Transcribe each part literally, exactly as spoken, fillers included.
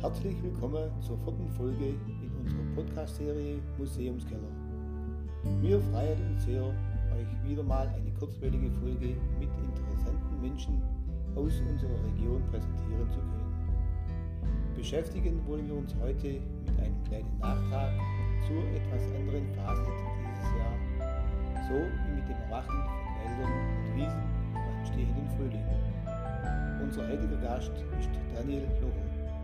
Herzlich willkommen zur vierten Folge in unserer Podcast-Serie Museumskeller. Wir freuen uns sehr, euch wieder mal eine kurzweilige Folge mit interessanten Menschen aus unserer Region präsentieren zu können. Beschäftigen wollen wir uns heute mit einem kleinen Nachtrag zur etwas anderen Phase dieses Jahr, so wie mit dem Erwachen von Wäldern und Wiesen im anstehenden Frühling. Unser heutiger Gast ist Daniel Locher.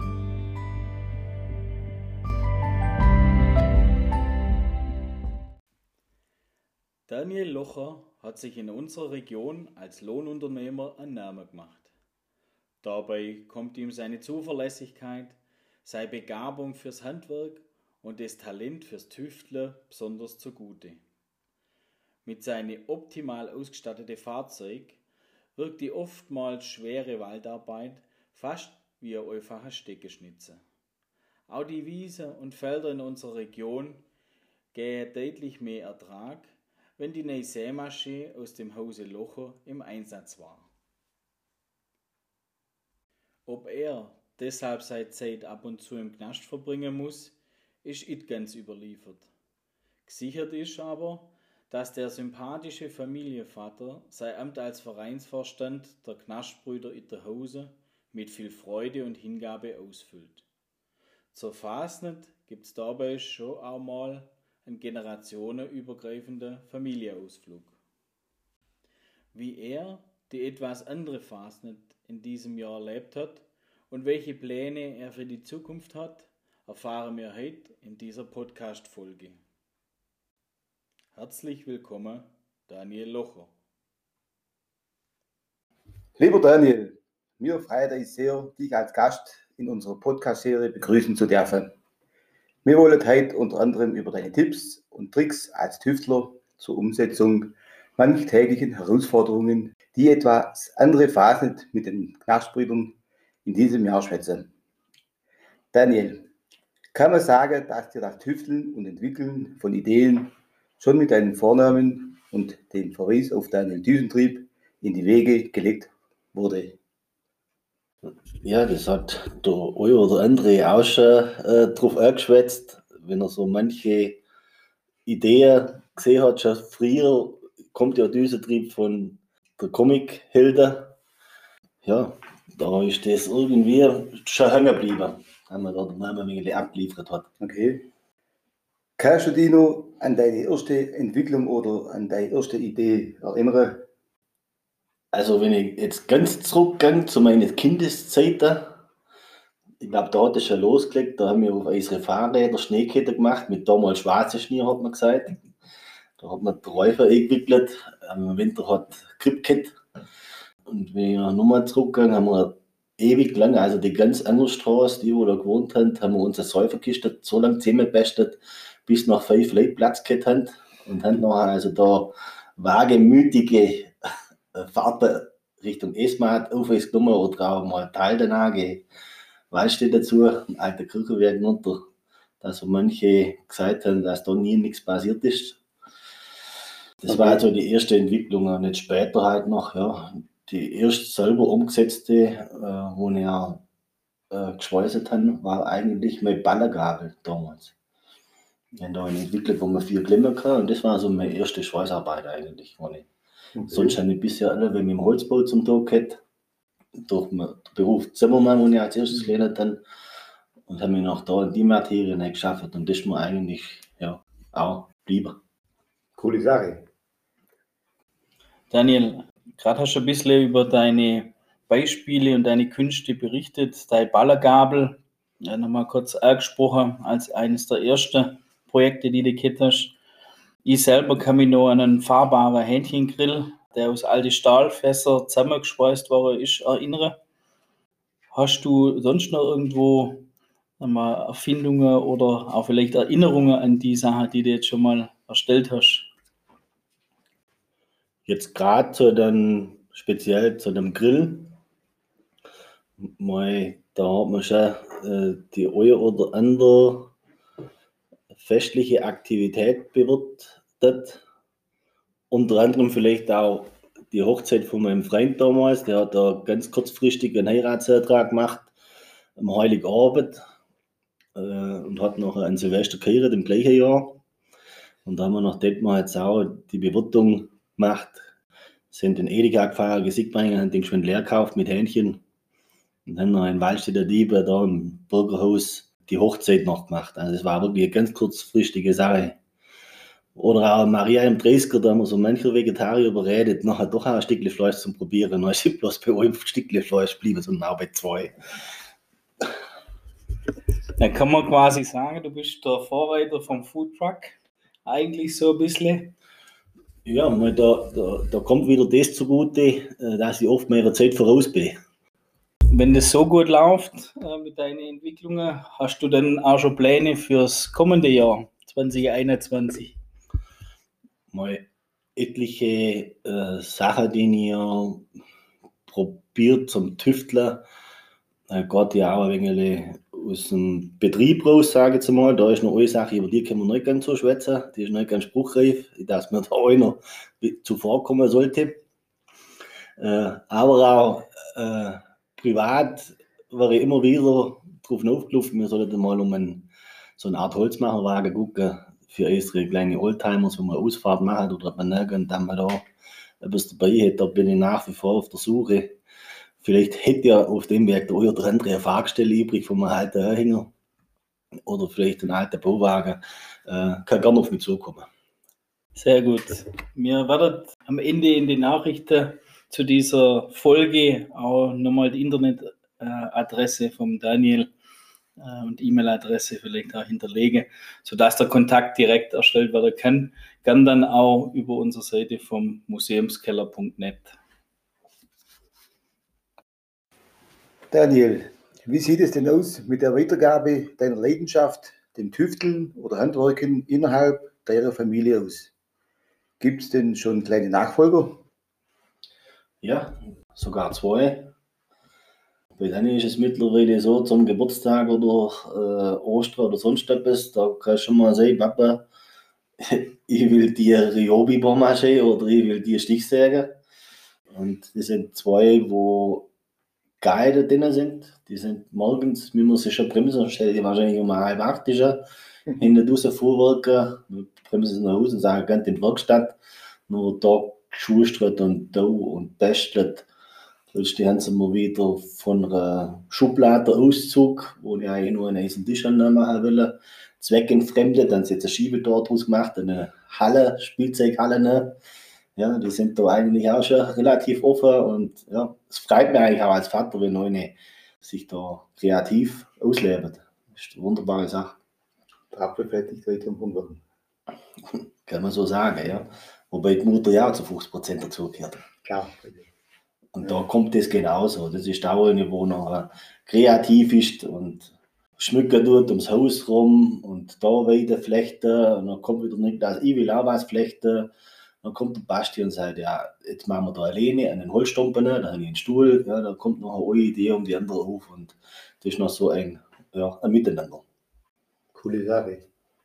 Daniel Locher hat sich in unserer Region als Lohnunternehmer einen Namen gemacht. Dabei kommt ihm seine Zuverlässigkeit, seine Begabung fürs Handwerk und das Talent fürs Tüfteln besonders zugute. Mit seinem optimal ausgestatteten Fahrzeug wirkt die oftmals schwere Waldarbeit fast wie ein einfacher Steckenschnitzer. Auch die Wiesen und Felder in unserer Region geben deutlich mehr Ertrag, wenn die neue Sämaschine aus dem Hause Locher im Einsatz war. Ob er deshalb seine Zeit ab und zu im Knast verbringen muss, ist nicht ganz überliefert. Gesichert ist aber, dass der sympathische Familienvater sein Amt als Vereinsvorstand der Knastbrüder Itterhausen mit viel Freude und Hingabe ausfüllt. Zur Fasnet gibt es dabei schon auch mal einen generationenübergreifenden Familienausflug. Wie er die etwas andere Fasnet in diesem Jahr erlebt hat und welche Pläne er für die Zukunft hat, erfahren wir heute in dieser Podcast-Folge. Herzlich willkommen, Daniel Locher. Lieber Daniel, mir freut es sehr, dich als Gast in unserer Podcast-Serie begrüßen zu dürfen. Wir wollen heute unter anderem über deine Tipps und Tricks als Tüftler zur Umsetzung manch täglichen Herausforderungen, die etwas andere Phasen mit den Knastbrüdern in diesem Jahr schwätzen. Daniel, kann man sagen, dass dir das Tüfteln und Entwickeln von Ideen schon mit deinen Vornamen und dem Verweis auf deinen Düsentrieb in die Wege gelegt wurde? Ja, das hat der eine oder andere auch schon äh, drauf angeschwätzt, wenn er so manche Ideen gesehen hat. Schon früher kommt ja dieser Trieb von der Comic-Helden. Ja, da ist das irgendwie schon hängen geblieben, wenn man da den Namen ein wenig abgeliefert hat. Okay. Kannst du dich noch an deine erste Entwicklung oder an deine erste Idee erinnern? Also wenn ich jetzt ganz zurückgehe zu meinen Kindeszeiten, ich glaube, da hat es schon losgelegt, da haben wir auf unsere Fahrräder Schneekette gemacht, mit damals schwarzen Schnee, hat man gesagt. Da hat man die Räufer eingewickelt, im Winter hat Gripkette. Und wenn ich nochmal zurückgehe, haben wir ewig lang, also die ganz andere Straße, die wo da gewohnt haben, haben wir unsere Säuferkiste so lange zusammengebastelt, bis nach fünf Leute Platz gehabt haben. Und haben nachher also da wagemütige Fahrten Richtung Esmat auf uns genommen oder auch mal Taldenage, Waldstedt dazu, ein alter Kirchenwerk runter, dass so manche gesagt haben, dass da nie nichts passiert ist. Das okay. War also die erste Entwicklung und nicht später halt noch, ja, die erst selber umgesetzte, äh, wo wir äh, geschweißt haben, war eigentlich meine Ballergabel damals. Wir haben da eine entwickelt, wo man vier Klemmen kann und das war so meine erste Schweißarbeit eigentlich, wo ich Okay. Sonst habe ich bisher alle, wenn ich im Holzbau zum Tag hätte, durch den Beruf Zimmermann, wo ich als erstes gelernt habe, und habe mich noch da in die Materien geschafft und das ist mir eigentlich ja, auch lieber. Coole Sache. Daniel, gerade hast du ein bisschen über deine Beispiele und deine Künste berichtet, deine Ballergabel, ja, nochmal kurz angesprochen, als eines der ersten Projekte, die du gehabt hast. Ich selber kann mich noch an einen fahrbaren Hähnchengrill, der aus alten Stahlfässern zusammengeschweißt worden ist, erinnern. Hast du sonst noch irgendwo einmal Erfindungen oder auch vielleicht Erinnerungen an die Sache, die du jetzt schon mal erstellt hast? Jetzt gerade zu dem, speziell zu dem Grill, mal, da hat man schon äh, die eine oder andere festliche Aktivität bewirtet. Unter anderem vielleicht auch die Hochzeit von meinem Freund damals. Der hat da ganz kurzfristig einen Heiratsantrag gemacht am Heiligabend. äh, und hat noch an Silvester geheiratet im gleichen Jahr. Und da haben wir noch dort mal jetzt auch die Bewirtung gemacht. Sind in Edeka gefahren, Gesichtbringen, haben den schon leer gekauft mit Hähnchen. Und haben noch in Waldstädter Diebe da im Bürgerhaus die Hochzeit noch gemacht. Also das war wirklich eine ganz kurzfristige Sache. Oder auch Maria im dreißiger, da haben wir so manche Vegetarier überredet, nachher doch auch ein Stückchen Fleisch zum Probieren. Dann ist bloß bei einem Stückchen Fleisch geblieben, sondern auch bei zwei. Dann kann man quasi sagen, du bist der Vorreiter vom Foodtruck. Eigentlich so ein bisschen. Ja, mal da, da, da kommt wieder das zugute, dass ich oft meiner Zeit voraus bin. Wenn das so gut läuft äh, mit deinen Entwicklungen, hast du dann auch schon Pläne fürs kommende Jahr zwanzig einundzwanzig? Mal etliche äh, Sachen, die ich probiert zum Tüfteln, äh, geht ja auch ein wenig aus dem Betrieb raus, sage ich jetzt mal. Da ist noch eine Sache, über die können wir nicht ganz so schwätzen. Die ist nicht ganz spruchreif, dass mir da einer zuvorkommen sollte. Äh, aber auch äh, privat war ich immer wieder drauf aufgelaufen, wir sollten mal um einen, so eine Art Holzmacherwagen gucken für unsere kleinen Oldtimers, wo man Ausfahrt machen oder ob man irgendwann mal da etwas dabei hat. Da bin ich nach wie vor auf der Suche. Vielleicht hätte ja auf dem Weg der eine oder andere eine Fahrgestelle übrig von einem alten Anhänger oder vielleicht einen alten Bauwagen. Äh, kann gerne auf mich zukommen. Sehr gut. Wir werden am Ende in den Nachrichten zu dieser Folge auch nochmal die Internetadresse vom Daniel äh, und E-Mail-Adresse vielleicht auch hinterlegen, sodass der Kontakt direkt erstellt werden kann. Gern dann auch über unsere Seite vom museumskeller punkt net. Daniel, wie sieht es denn aus mit der Weitergabe deiner Leidenschaft, dem Tüfteln oder Handwerken innerhalb deiner Familie aus? Gibt es denn schon kleine Nachfolger? Ja, sogar zwei. Bei denen ist es mittlerweile so, zum Geburtstag oder äh, Ostern oder sonst etwas, da kannst du schon mal sagen, Papa, ich will die Ryobi-Bohrmaschine oder ich will die Stichsäge. Und das sind zwei, wo geil da drin sind. Die sind morgens, wie man sich schon bremsen, stellt die wahrscheinlich um halb acht ist er, hinten raus vorwerken, bremsen nach Hause und sagen, geht in die Werkstatt. Nur da geschustert und da und testet. Plötzlich haben sie mal wieder von einer Schublade Auszug, wo ich eigentlich nur einen riesen Tisch machen will, zweckentfremdet. Dann haben sie jetzt eine Schiebetür draus gemacht, eine Halle, Spielzeughalle. Ne? Ja, die sind da eigentlich auch schon relativ offen und ja, es freut mich eigentlich auch als Vater, wenn eine sich da kreativ ausleben. Das ist eine wunderbare Sache. Der Apfel fällt nicht weiter im Hummeln. Kann man so sagen, ja. Wobei die Mutter ja zu fünfzig Prozent dazugehört. Klar. Und da kommt das genauso. Das ist auch eine, wo noch kreativ ist und schmücken tut ums Haus rum und da weiter flechten. Und dann kommt wieder Niklas, ich will auch was flechten. Dann kommt der Basti und sagt, ja, jetzt machen wir da alleine einen Holzstumpen, da habe ich einen Stuhl. Ja, da kommt noch eine Idee um die andere auf. Und das ist noch so ein, ja, ein Miteinander. Coole Sache.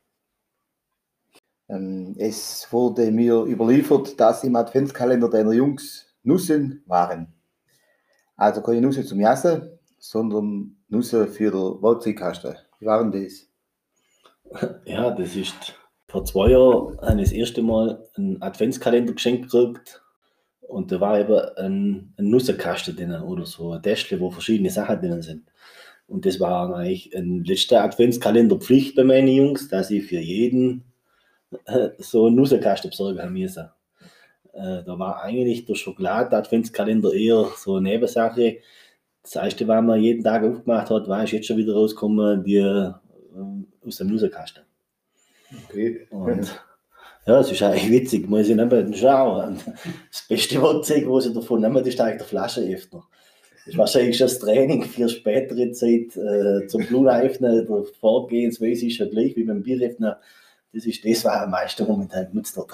Ähm, es wurde mir überliefert, dass im Adventskalender deiner Jungs Nüssen waren. Also keine Nüsse zum Jassen, sondern Nüsse für den Werkzeugkasten. Wie waren das? Ja, das ist vor zwei Jahren habe ich das erste Mal einen Adventskalender geschenkt gekriegt. Und da war eben ein, ein Nussenkasten drin oder so, ein Täschchen, wo verschiedene Sachen drin sind. Und das war eigentlich ein letzter Adventskalender-Pflicht bei meinen Jungs, dass ich für jeden äh, so einen Nussenkasten besorgen haben müssen. Äh, da war eigentlich der Schokolade-Adventskalender eher so eine Nebensache. Das erste, was man jeden Tag aufgemacht hat, war ich jetzt schon wieder rausgekommen, die äh, aus dem Nussenkasten. Okay. Und ja, es ist eigentlich witzig, muss ich nicht schauen. Das beste Werkzeug, was ich davon nehme, ist eigentlich der Flaschenöffner. Das ist wahrscheinlich schon das Training für spätere Zeit äh, zum Blumenöffnen oder Vorgehensweise ist ja gleich wie beim Bieröffner. Das ist das, was am meisten momentan genutzt wird.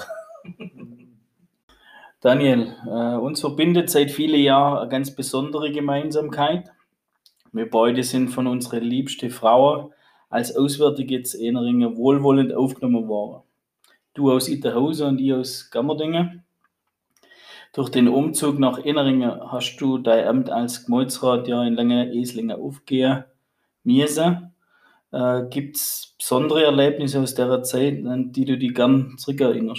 Daniel, äh, uns verbindet seit vielen Jahren eine ganz besondere Gemeinsamkeit. Wir beide sind von unseren liebsten Frauen als Auswärtige zu Eneringen wohlwollend aufgenommen worden. Du aus Itterhausen und ich aus Gammerdingen. Durch den Umzug nach Eneringen hast du dein Amt als Gemeinderat ja in Lange-Eslingen aufgeben müssen. Äh, Gibt es besondere Erlebnisse aus der Zeit, an die du dich gern zurückerinnerst?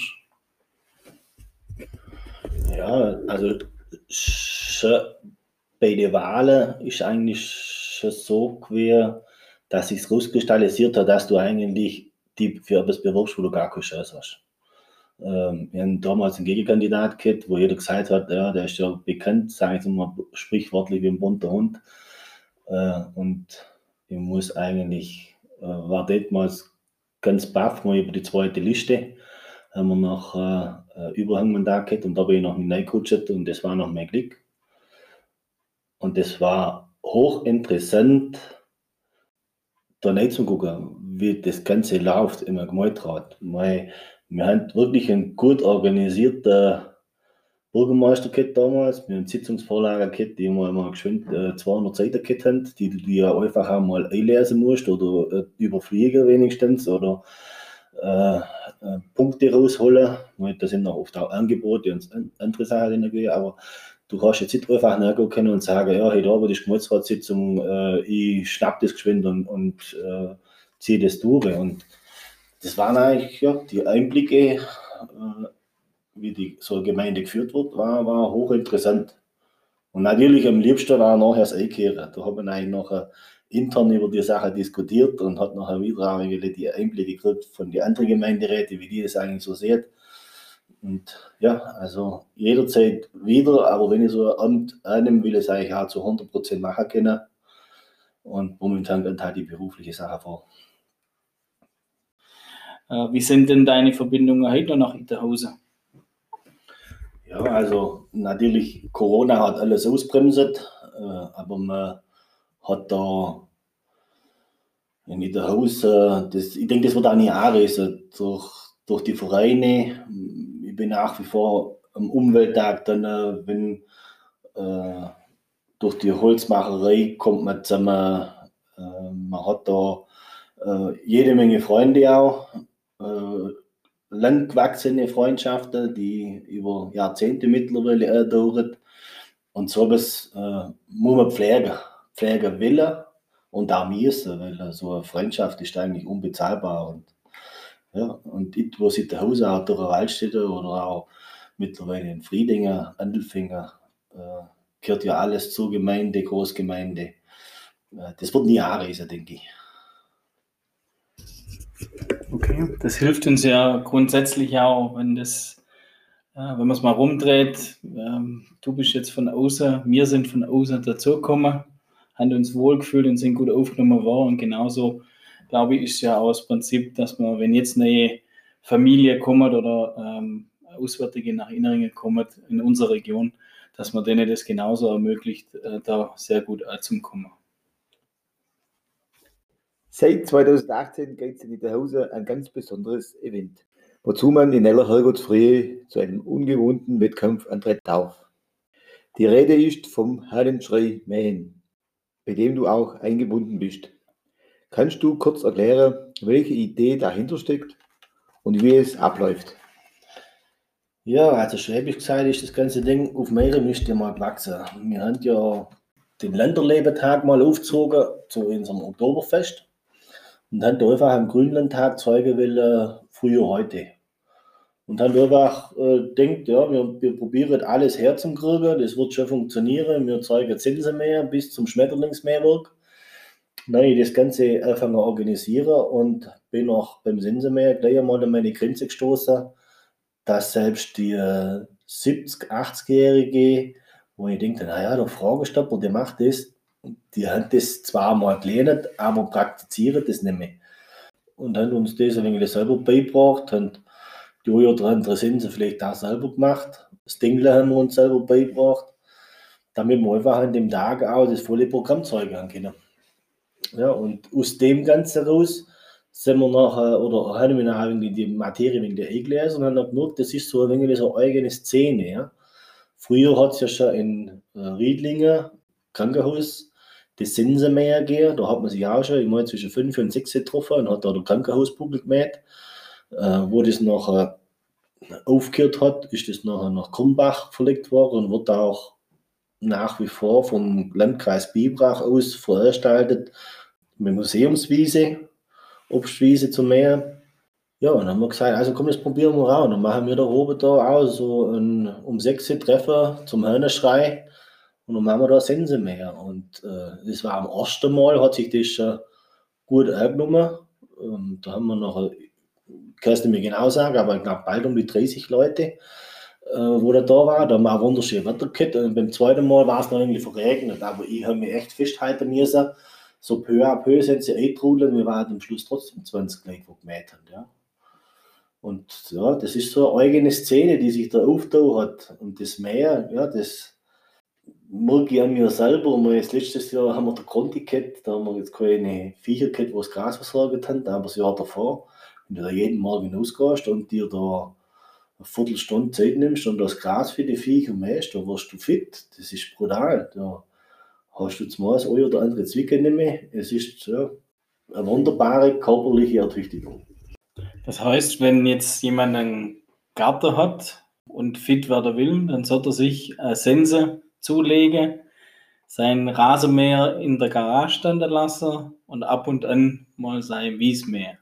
Ja, also schon bei den Wahlen ist eigentlich schon so gewesen, dass sich rauskristallisiert hat, dass du eigentlich die für etwas bewirbst, wo du gar keine Chance hast. Ähm, wir haben damals einen Gegenkandidat gehabt, wo jeder gesagt hat, ja, der ist ja bekannt, sage ich jetzt mal sprichwörtlich wie ein bunter Hund. Äh, und ich muss eigentlich, äh, war damals ganz baff, mal über die zweite Liste, haben wir noch äh, Überhangmandat gehabt und da bin ich noch mit reingerutscht und das war noch mein Glück. Und das war hochinteressant, da nicht zu gucken, wie das Ganze läuft im Gemeinderat. Weil wir haben wirklich einen gut organisierten Bürgermeister gehabt damals. Wir haben Sitzungsvorlagen gehabt, die wir immer geschwind äh, zweihundert Seiten gehabt haben, die du dir einfach einmal einlesen musst oder äh, überfliegen wenigstens oder äh, äh, Punkte rausholen. Da sind noch oft auch Angebote und andere Sachen drin, aber du kannst jetzt nicht einfach nachgehen können und sagen, ja, heute Abend ist Gemeinderatssitzung, äh, ich schnapp das geschwind und, und äh, ziehe das durch. Und das waren eigentlich ja, die Einblicke, äh, wie die so eine Gemeinde geführt wird, war, war hochinteressant. Und natürlich am liebsten war nachher das Einkehren. Da hat man eigentlich noch intern über die Sache diskutiert und hat nachher wieder auch die Einblicke gekriegt von den anderen Gemeinderäten, wie die das eigentlich so sehen. Und ja, also jederzeit wieder, aber wenn ich so ein Amt annehme, will ich es eigentlich auch zu hundert Prozent machen können. Und momentan geht halt die berufliche Sache vor. Äh, wie sind denn deine Verbindungen heute noch nach Itterhausen? Ja, also natürlich, Corona hat alles ausbremset, äh, aber man hat da in Itterhausen, das, ich denke, das wird auch nicht anreisen durch, durch die Vereine. Ich bin nach wie vor am Umwelttag dann, äh, wenn äh, durch die Holzmacherei kommt man zusammen, äh, man hat da äh, jede Menge Freunde auch, äh, langgewachsene Freundschaften, die über Jahrzehnte mittlerweile äh, dauern. Und so etwas äh, muss man pflegen, pflegen wollen und auch müssen, weil so eine Freundschaft ist eigentlich unbezahlbar. Und, ja, und ich, wo sie zu Hause auch durch eine Waldstätte oder auch mittlerweile in Friedingen, Andelfingen, äh, gehört ja alles zur Gemeinde, Großgemeinde. Äh, das wird nie anreisen, denke ich. Okay, das hilft uns ja grundsätzlich auch, wenn das, äh, wenn man es mal rumdreht, ähm, du bist jetzt von außen, wir sind von außen dazugekommen, haben uns wohlgefühlt und sind gut aufgenommen worden. Und genauso, glaube ich, ist ja auch das Prinzip, dass man, wenn jetzt eine Familie kommt oder ähm, Auswärtige nach Inneringen kommen in unserer Region, dass man denen das genauso ermöglicht, äh, da sehr gut anzukommen. Seit zweitausendachtzehn geht es in Itterhausen ein ganz besonderes Event, wozu man in aller Herrgottsfrühe zu einem ungewohnten Wettkampf antritt darf. Die Rede ist vom Hahnenschrei Mähen, bei dem du auch eingebunden bist. Kannst du kurz erklären, welche Idee dahinter steckt und wie es abläuft? Ja, also schwäbisch gesagt ist das ganze Ding auf mehrere Mischte mal gewachsen. Wir haben ja den Länderlebetag mal aufgezogen zu unserem Oktoberfest und haben da einfach am Grünlandtag zeigen wollen, früher heute. Und haben einfach äh, denkt, ja, wir, wir probieren alles herzukriegen, das wird schon funktionieren. Wir zeigen Zinsenmäher bis zum Schmetterlingsmäherwerk. Nein, das Ganze anfangen zu organisieren und bin auch beim Zinsenmäher gleich einmal an meine Grenze gestoßen, dass selbst die äh, siebzig-, achtzig-Jährige, wo ich denke, naja, der Fragestopper, der macht das, die haben das zwar mal gelernt, aber praktizieren das nicht mehr. Und haben uns das ein wenig selber beigebracht, haben die eine oder andere Sense vielleicht auch selber gemacht. Das Dingle haben wir uns selber beigebracht, damit wir einfach an dem Tag auch das volle Programm zeigen können. Ja, und aus dem Ganzen raus sind wir nachher, oder haben wir nachher die Materie wegen der eingelesen und haben dann gemerkt, das ist so ein wenig so eine eigene Szene. Ja. Früher hat es ja schon in äh, Riedlingen, Krankenhaus, das Zinsenmäher gegeben, da hat man sich auch schon, ich meine, zwischen fünf und sechs getroffen und hat da den Krankenhausbuckel gemäht. Äh, wo das nachher aufgehört hat, ist das nachher nach Krumbach verlegt worden und wird auch nach wie vor vom Landkreis Biberach aus veranstaltet. mit Museumswiese, Obstwiese zum Meer. Ja, und dann haben wir gesagt, also komm, das probieren wir auch. Und dann machen wir da oben da auch so ein, um sechs Uhr Treffer zum Hörnerschrei. Und dann machen wir da Sensenmeer. Und äh, das war am ersten Mal, hat sich das schon gut angenommen. Ähm, da haben wir noch, kannst du mir genau sagen, aber ich glaube bald um die dreißig Leute, äh, wo da da war. Da haben wir auch wunderschön Wetter gehabt. Und beim zweiten Mal war es noch irgendwie verregnet, aber ich habe mich echt festhalten müssen. So peu à peu sind sie eingetrudelt. Wir waren am Schluss trotzdem zwanzig Leute, die gemäht haben. Ja. Und ja, das ist so eine eigene Szene, die sich da aufgetan hat. Und das Meer, ja, das merke ich an mir selber. Und jetzt letztes Jahr haben wir den Conti gehabt, da haben wir jetzt keine Viecher gehabt, die das Gras versorgt haben, aber das Jahr davor. Wenn du da jeden Morgen rausgehst und dir da eine Viertelstunde Zeit nimmst und das Gras für die Viecher mähst, da wirst du fit. Das ist brutal. Da hast du zumal das eine oder andere Zwicken nicht mehr. Es ist ja, eine wunderbare körperliche Ertüchtigung. Das heißt, wenn jetzt jemand einen Garten hat und fit werden will, dann sollte er sich eine Sense zulegen, sein Rasenmäher in der Garage standen lassen und ab und an mal sein Wiesmäher.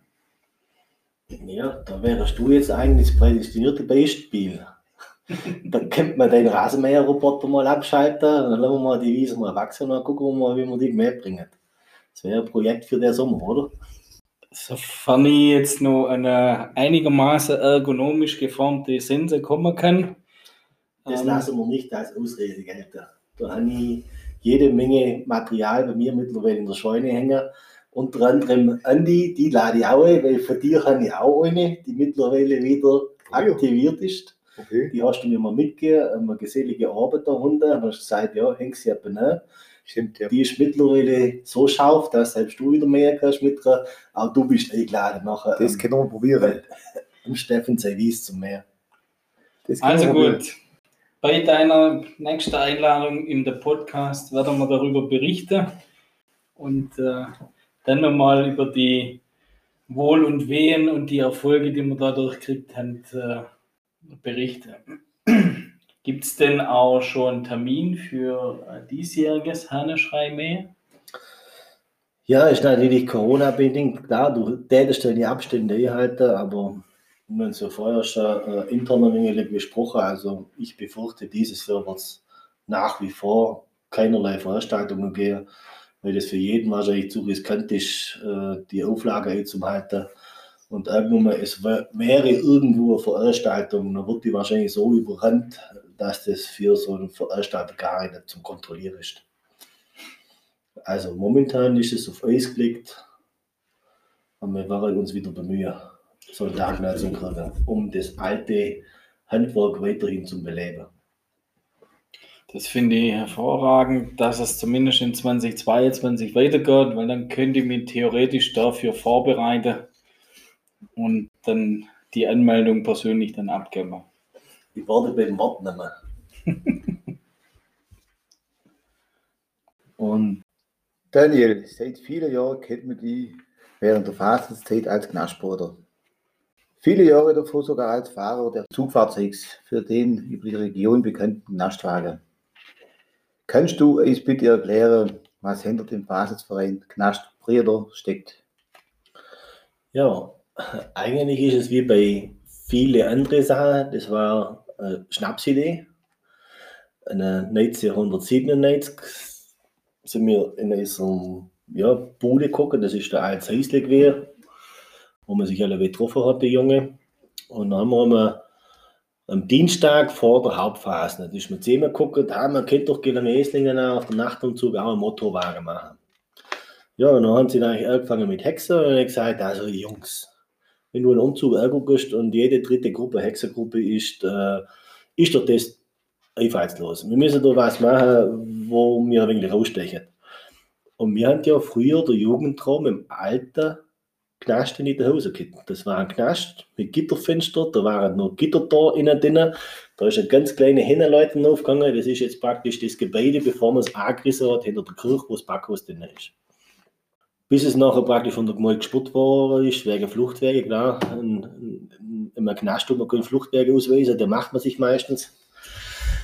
Ja, da wärst du jetzt eigentlich das prädestinierte Beispiel. Dann könnte man den Rasenmäher-Roboter mal abschalten, dann lassen wir mal die Wiese mal wachsen und dann gucken wir mal, wie wir die gemäht bringen. Das wäre ein Projekt für den Sommer, oder? Sofern ich jetzt noch eine einigermaßen ergonomisch geformte Sense kommen kann. Das ähm, lassen wir nicht als Ausrede gelten. Da habe ich jede Menge Material bei mir mittlerweile in der Scheune hängen. Unter anderem Andi, die lade ich auch ein, weil von dir habe ich auch eine, die mittlerweile wieder aktiviert ist. Okay. Die hast du mir mal mitgegeben, eine gesellige Arbeit da unten. Dann hast du gesagt, ja, häng sie eben an. Stimmt, ja. Die ist mittlerweile so scharf, dass selbst du wieder mehr kannst mit dran. Auch du bist eingeladen nachher. Das können wir probieren. Am Steffen sei Wies zum Meer. Das können Also wir probieren. gut, bei deiner nächsten Einladung in den Podcast werden wir darüber berichten und äh, dann nochmal über die Wohl und Wehen und die Erfolge, die wir dadurch gekriegt haben, äh, berichten. Gibt es denn auch schon einen Termin für äh, diesjähriges Hahneschrei-Mäher? Ja, ist natürlich Corona-bedingt, klar, du tätest ja die Abstände einhalten, aber wir haben es ja vorher schon äh, intern ein wenig besprochen, also ich befürchte, dieses Jahr wird es nach wie vor keinerlei Veranstaltungen geben, weil das für jeden wahrscheinlich zu riskant ist, äh, die Auflage einzuhalten. Und irgendwann, es wär- wäre irgendwo eine Veranstaltung, dann wird die wahrscheinlich so überrannt, dass das für so einen Veranstalter gar nicht zum Kontrollieren ist. Also momentan ist es auf Eis gelegt, und wir werden uns wieder bemühen, so einen Tag noch zu kriegen, um das alte Handwerk weiterhin zu beleben. Das finde ich hervorragend, dass es zumindest in zwanzig zweiundzwanzig weitergeht, weil dann könnte ich mich theoretisch dafür vorbereiten und dann die Anmeldung persönlich dann abgeben. Ich werde beim Wort nehmen. Und Daniel, seit vielen Jahren kennt man dich während der Fastenzeit als Knastbruder. Viele Jahre davor sogar als Fahrer des Zugfahrzeugs für den über die Region bekannten Knastwagen. Kannst du uns bitte erklären, was hinter dem Fastenzverein Knastbrüder steckt? ja, eigentlich ist es wie bei vielen anderen Sachen, das war eine Schnapsidee. Eine neunzehnhundertsiebenundneunzig sind wir in unserem ja, Bude gucken, das ist der alte Häusle gewesen, wo man sich alle getroffen hat, die Junge. Und dann haben wir mal am Dienstag vor der Hauptphase, da ist man zusammen geguckt, ah, man könnte doch gerne am Eslingen auf dem Nachtumzug auch einen Motorwagen machen. Ja, und dann haben sie dann eigentlich angefangen mit Hexen und dann habe ich gesagt, also Jungs, wenn du einen Umzug anguckst und jede dritte Gruppe Hexergruppe ist, äh, ist doch das einfallslos. Wir müssen da was machen, wo wir ein wenig rausstechen. Und wir hatten ja früher der Jugendraum im alten Knast in der Hose gehabt. Das war ein Knast mit Gitterfenster, da waren noch Gitter da innen drin. Da ist eine ganz kleine Hennenleute aufgegangen. Das ist jetzt praktisch das Gebäude, bevor man es angerissen hat, hinter der Kirche, wo das Backhaus drin ist. Bis es nachher praktisch von der Gemeinde gespurt worden ist, wegen Fluchtwege, klar. In einem Knast tut man keine Fluchtwege ausweisen, den macht man sich meistens.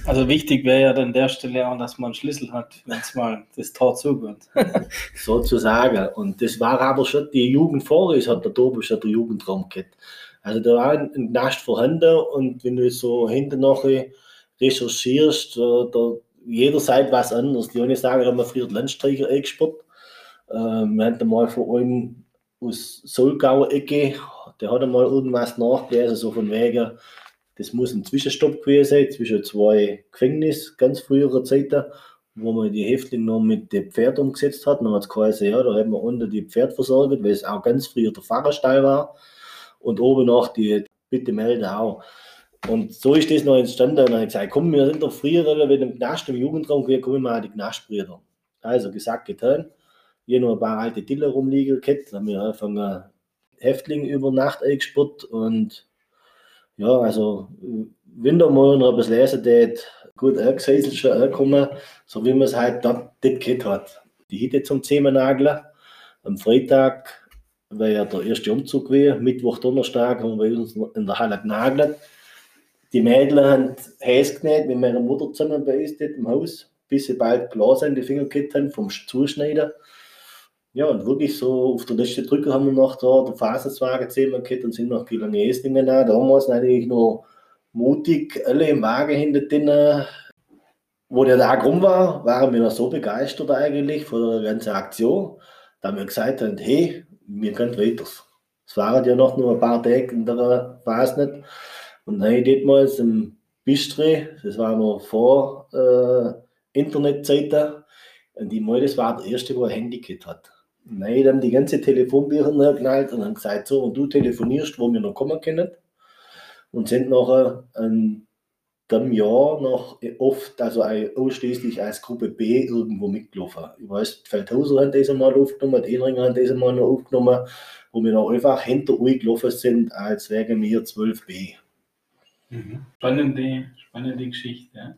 Also wichtig wäre ja an der Stelle auch, dass man einen Schlüssel hat, wenn es mal das Tor zugeht. Sozusagen. Und das war aber schon die Jugend vor uns, hat der Tobi schon der Jugendraum gehabt. Also da war ein, ein Knast vorhanden und wenn du so hinten noch recherchierst, da, da jeder sagt was anderes. Die eine sagen, haben wir früher die Landstreicher eingesperrt. Äh, wir hatten mal vor allem aus Solgauer Ecke, der hat einmal irgendwas nachgelesen, so von wegen, das muss ein Zwischenstopp gewesen sein, zwischen zwei Gefängnissen, ganz früherer Zeiten, wo man die Häftlinge noch mit dem Pferd umgesetzt hat. Dann hat es geheißen, ja, da haben wir unten die Pferd versorgt, weil es auch ganz früher der Fahrerstall war. Und oben noch die Bitte melden auch. Und so ist das noch entstanden. Und dann habe ich gesagt, komm, wir sind doch früher, wenn im Knast, im Jugendraum gehen, kommen wir mal die Knastbrüder. Also gesagt, getan. Hier noch ein paar alte Diller rumliegen gehabt. Dann haben wir einfach einen Häftling über Nacht eingesperrt. Und ja, also, wenn da mal noch etwas lesen tät, gut, angesessen schon angekommen, so wie man es halt dort gehabt hat. Die Hitte zum Zemennageln. Am Freitag war ja der erste Umzug gewesen. Mittwoch, Donnerstag haben wir uns in der Halle genagelt. Die Mädchen haben heiß genäht mit meiner Mutter zusammen bei uns dort im Haus, bis sie bald Glas an die Finger gekriegt haben vom Zuschneiden. Ja, und wirklich so auf der letzten Drücke haben wir noch da den Fasenzwagen zehnmal gehabt und sind noch Kilometer da. Da haben wir uns natürlich noch mutig alle im Wagen hinter denen. Wo der Tag rum war, waren wir noch so begeistert eigentlich von der ganzen Aktion, da wir gesagt haben, hey, wir können weiter. Es waren ja noch nur ein paar Tage in der Phase nicht. Und dann habe ich damals im Bistri, das war noch vor äh, Internetzeiten, und ich meine, das war der erste, der ein Handy gehabt hat. Und dann habe ich dann die ganze Telefonbücher geknallt und dann gesagt, so, und du telefonierst, wo wir noch kommen können. Und sind nachher ein dem Jahr noch oft, also ausschließlich als Gruppe B irgendwo mitgelaufen. Ich weiß, die Feldhauser haben das einmal aufgenommen, die Ehringer haben das einmal noch aufgenommen, wo wir noch einfach hinter euch gelaufen sind, als wären wir zwölf B. Mhm. Spannende, spannende Geschichte. Ja.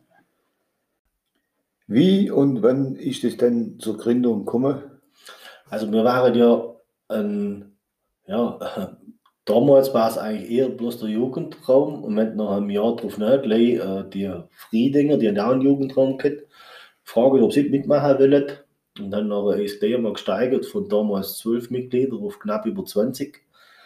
Wie und wann ist es denn zur Gründung gekommen? Also wir waren ja ein, ja, damals war es eigentlich eher bloß der Jugendraum und wir hatten noch ein Jahr drauf ne, gleich äh, die Friedinger, die haben auch einen Jugendraum gehabt. Frage, ob sie mitmachen wollen. Und dann noch ist gleich mal gesteigert von damals zwölf Mitglieder auf knapp über zwanzig.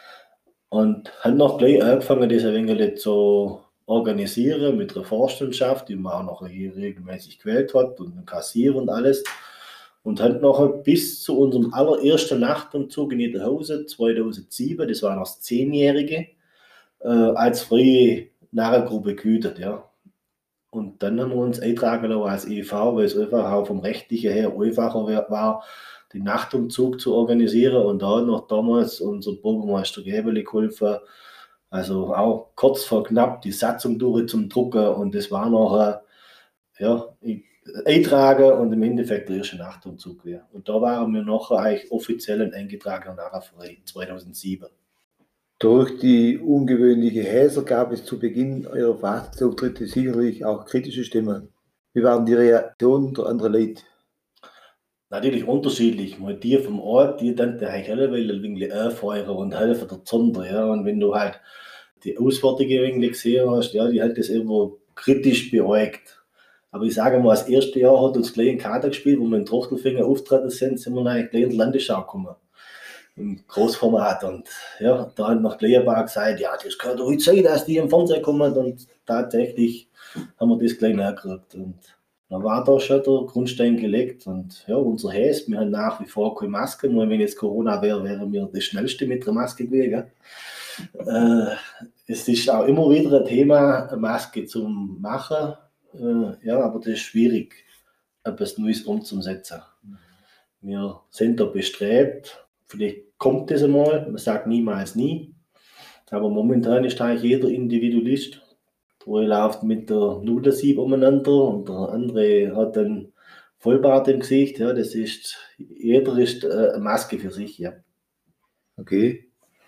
Und haben noch gleich angefangen, das ein wenig zu organisieren mit einer Vorstandschaft, die man auch noch hier regelmäßig gewählt hat und ein Kassier und alles. Und haben nachher bis zu unserem allerersten Nachtumzug in Niederhausen zweitausendsieben, das war noch das Zehnjährige, äh, als freie Narrengruppe gehütet, ja. Und dann haben wir uns eintragen lassen als E V, weil es einfach auch vom Rechtlichen her einfacher war, den Nachtumzug zu organisieren. Und da hat noch damals unser Bürgermeister Gäbele geholfen, also auch kurz vor knapp die Satzung durch zum Drucken. Und das war noch ja, eintragen und im Endeffekt der erste Nachtumzug. Ja. Und da waren wir nachher eigentlich offiziell ein eingetragener Narrenverein zweitausendsieben. Durch die ungewöhnliche Häser gab es zu Beginn eurer Fahrtauftritte sicherlich auch kritische Stimmen. Wie waren die Reaktionen der anderen Leute? Natürlich unterschiedlich. Mal die vom Ort, die dann der eigentlich alle will ein wenig anfeuern und helfen der Zonder. Ja. Und wenn du halt die Auswärtige ein wenig gesehen hast, ja, die hat das irgendwo kritisch beäugt. Aber ich sage mal, das erste Jahr hat uns gleich ein Kader gespielt, wo wir in Trachtelfingen auftreten sind, sind wir eigentlich gleich in die Landesschau gekommen. Im Großformat. Und ja, da hat noch gleich ein paar gesagt, ja, das kann doch nicht sein, dass die im Fernsehen kommen. Und tatsächlich haben wir das gleich nachgekriegt. Und dann war da schon der Grundstein gelegt. Und ja, unser Häs, wir haben nach wie vor keine Maske. Nur wenn jetzt Corona wäre, wären wir das Schnellste mit der Maske gewesen. Äh, es ist auch immer wieder ein Thema, eine Maske zu machen. Äh, ja, aber das ist schwierig, etwas Neues umzusetzen. Wir sind da bestrebt. Vielleicht kommt das einmal, man sagt niemals nie. Aber momentan ist eigentlich jeder Individualist. Der eine läuft mit der Nudelsieb umeinander und der andere hat einen Vollbart im Gesicht. Ja, das ist, jeder ist eine Maske für sich. Ja. Okay.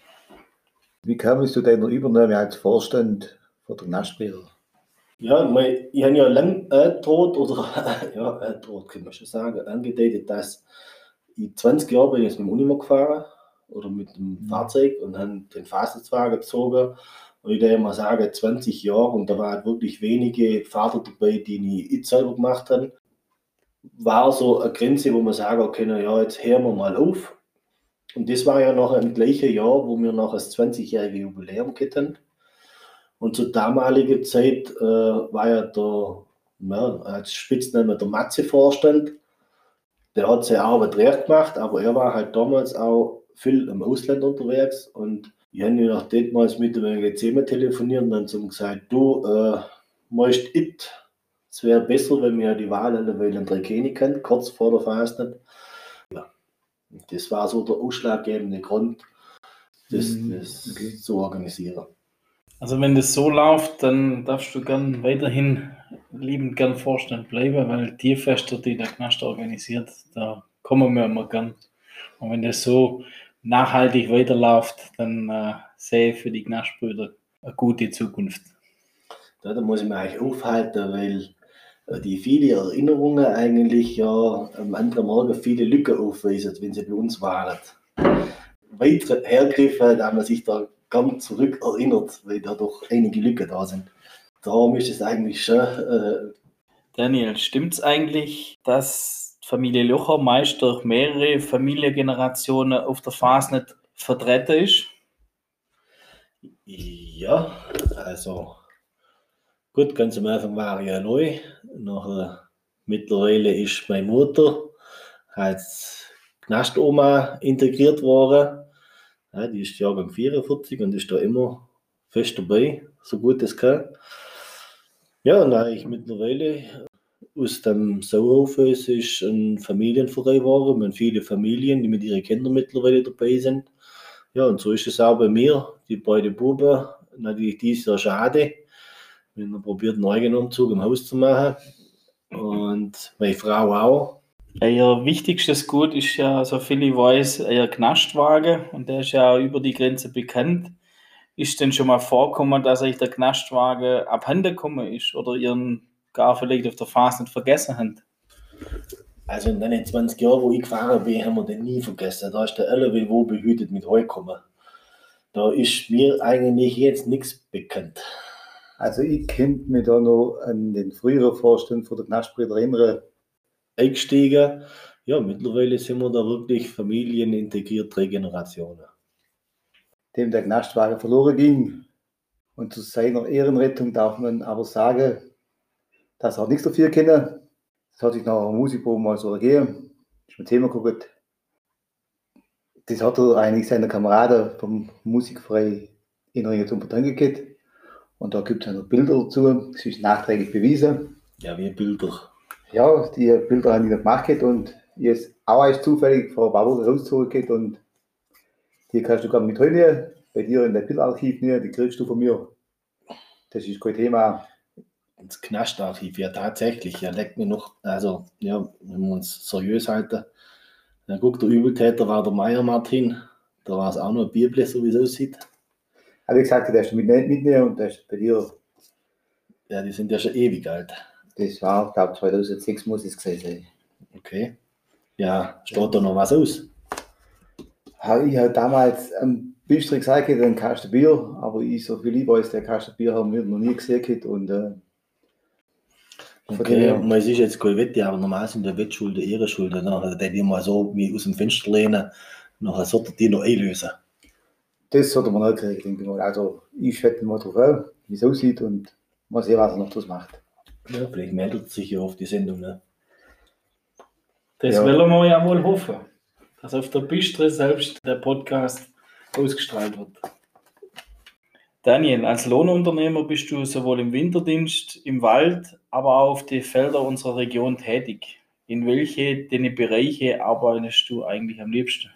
Wie kam es zu deiner Übernahme als Vorstand von der Knastbrüder? Ja, ich habe ja lange angedroht, oder ja, angedroht, kann man schon sagen, angedeutet, dass ich zwanzig Jahre bin ich jetzt mit dem Unimog gefahren oder mit dem Fahrzeug und habe den Fasenzwagen gezogen Und ich würde mal sagen, zwanzig Jahre, und da waren halt wirklich wenige Vater dabei, die nicht selber gemacht haben. War so eine Grenze, wo man sagen, okay, na ja, jetzt hören wir mal auf. Und das war ja noch im gleichen Jahr, wo wir noch das zwanzigjährige Jubiläum hatten. Und zur damaligen Zeit äh, war ja der, ja, als Spitzname der Matze-Vorstand. Der hat seine Arbeit recht gemacht, aber er war halt damals auch viel im Ausland unterwegs. Und ich habe noch damals mit dem G C telefoniert und dann zum gesagt, du, äh, möchtest it? Es wäre besser, wenn wir die Wahl alle in drei König kennt, kurz vor der Fastnet. Ja, das war so der ausschlaggebende Grund, das, das okay. zu organisieren. Also wenn das so läuft, dann darfst du gern weiterhin liebend gern Vorstand bleiben, weil die Feste, die der Knast organisiert, da kommen wir immer gern. Und wenn das so nachhaltig weiterläuft, dann äh, sehe ich für die Knastbrüder eine gute Zukunft. Ja, da muss ich mich eigentlich aufhalten, weil die viele Erinnerungen eigentlich ja am anderen Morgen viele Lücken aufweisen, wenn sie bei uns waren. Weitere Hergriffe, da man sich da gern zurück erinnert, weil da doch einige Lücken da sind. Darum ist es eigentlich schon. Äh Daniel, stimmt es eigentlich, dass Familie Locher meist durch mehrere Familiengenerationen auf der Fastnet vertreten ist? Ja, also gut, ganz am Anfang war ich allein. Nachher, mittlerweile ist meine Mutter als Knastoma integriert worden. Ja, die ist Jahrgang vierundvierzig und ist da immer fest dabei, so gut es kann. Ja, und ich mittlerweile aus dem Sauhofen ist ein Familienverein geworden. Wir haben viele Familien, die mit ihren Kindern mittlerweile dabei sind. Ja, und so ist es auch bei mir. Die beiden Buben, natürlich dieses Jahr schade. Wir haben probiert, einen eigenen Umzug im Haus zu machen. Und meine Frau auch. Ihr wichtigstes Gut ist ja, so viel ich weiß, euer Knastwagen. Und der ist ja über die Grenze bekannt. Ist denn schon mal vorgekommen, dass euch der Knastwagen abhanden gekommen ist oder ihr ihn gar vielleicht auf der Fastnet vergessen habt? Also in den zwanzig Jahren, wo ich gefahren bin, haben wir den nie vergessen. Da ist der L W wo behütet mit Heu gekommen. Da ist mir eigentlich jetzt nichts bekannt. Also ich könnte mich da noch an den früheren Vorstand von der Knastbrüder erinnern. Eingestiegen. Ja, mittlerweile sind wir da wirklich familienintegriert, drei Generationen. Dem der Knastwagen verloren ging. Und zu seiner Ehrenrettung darf man aber sagen, dass er auch nichts dafür kennen. Das hat sich nach einem Musikproben mal so ergeben. Ich habe mir Thema geguckt. Das hat er eigentlich seine Kameraden vom Musikverein in Ringen zum Vertränken gehabt. Und da gibt es noch Bilder dazu. Das ist nachträglich bewiesen. Ja, wie Bilder. Ja, die Bilder haben die noch gemacht und jetzt auch erst zufällig vor ein paar Wochen rausgezogen und die kannst du gerne mit heute bei dir in der Bildarchiv nehmen, die kriegst du von mir. Das ist kein Thema. Das Knastarchiv, ja tatsächlich, ja, leckt mir noch, also ja, wenn wir uns seriös halten. Ja, guck, der Übeltäter war der Meier Martin, da war es auch noch ein Bibel, so wie es aussieht. Aber wie gesagt, der ist mitnehmen und der ist bei dir. Ja, die sind ja schon ewig alt. Das war, ich glaube, zweitausendsechs muss es gewesen sein. Okay. Ja, steht da noch was aus? Ja, ich habe damals am Bistro gesagt, einen Kasten Bier, aber ich, so viel ich weiß, der Kasten Bier haben wir noch nie gesehen und äh, okay, man ist jetzt keine Wette, aber normal sind der Wettschulden Ehrenschulden. Nachher die die mal so wie aus dem Fenster lehnen, nachher sollte die noch einlösen. Das sollte man nicht kriegen, denke ich mal. Also ich schätze mal drauf an, wie es aussieht und mal sehen, was er noch das macht. Ja, vielleicht meldet sich ja auf die Sendung. Ne? Das ja. Wollen wir ja wohl hoffen, dass auf der Bistro selbst der Podcast ausgestrahlt wird. Daniel, als Lohnunternehmer bist du sowohl im Winterdienst, im Wald, aber auch auf die Felder unserer Region tätig. In welche deine Bereiche arbeitest du eigentlich am liebsten?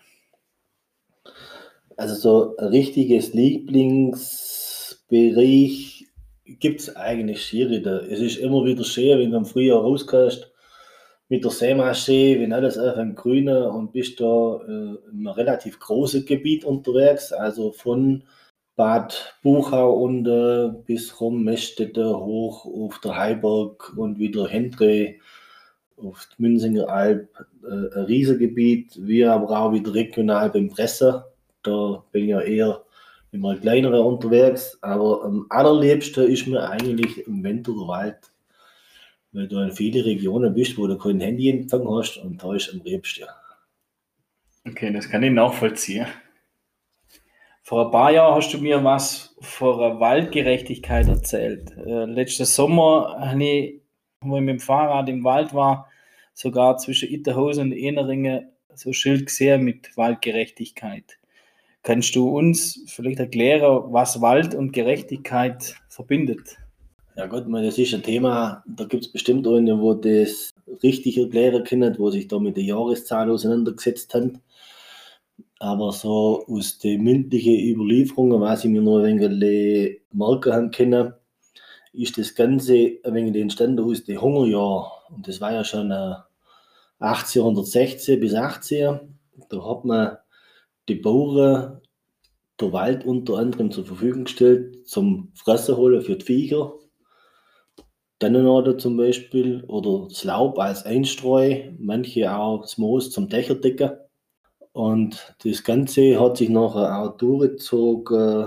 Also so ein richtiges Lieblingsbereich gibt es eigentlich schwierig. Es ist immer wieder schön, wenn du im Frühjahr rauskommst mit der Sämaschee, wenn alles anfängt grünen und bist da äh, in einem relativ großen Gebiet unterwegs, also von Bad Buchau und äh, bis rum Meschede hoch auf der Heiberg und wieder Hendré auf die Münzinger Alb, äh, ein Riesengebiet, wie aber auch wieder regional beim Presse. Da bin ich ja eher immer kleinere unterwegs, aber am allerliebsten ist mir eigentlich im Winter der Wald, weil du in viele Regionen bist, wo du kein Handyempfang hast und da ist am liebsten. Okay, das kann ich nachvollziehen. Vor ein paar Jahren hast du mir was von der Waldgerechtigkeit erzählt. Äh, letzten Sommer habe ich, wo ich mit dem Fahrrad im Wald war, sogar zwischen Itterhausen und Eneringen so ein Schild gesehen mit Waldgerechtigkeit. Kannst du uns vielleicht erklären, was Wald und Gerechtigkeit verbindet? Ja Gott, man, das ist ein Thema, da gibt es bestimmt eine, wo das richtig erklären können, wo sich da mit der Jahreszahl auseinandergesetzt haben. Aber so aus den mündlichen Überlieferungen, was ich mir noch ein wenig merken haben können, ist das Ganze ein wenig entstanden aus den Hungerjahren. Und das war ja schon äh, achtzehnhundertsechzehn bis achtzehn. Da hat man die Bauern der Wald unter anderem zur Verfügung gestellt zum Fressen holen für die Viecher. Dannennadeln zum Beispiel oder das Laub als Einstreu, manche auch das Moos zum Dächerdecken. Und das Ganze hat sich nachher auch durchgezogen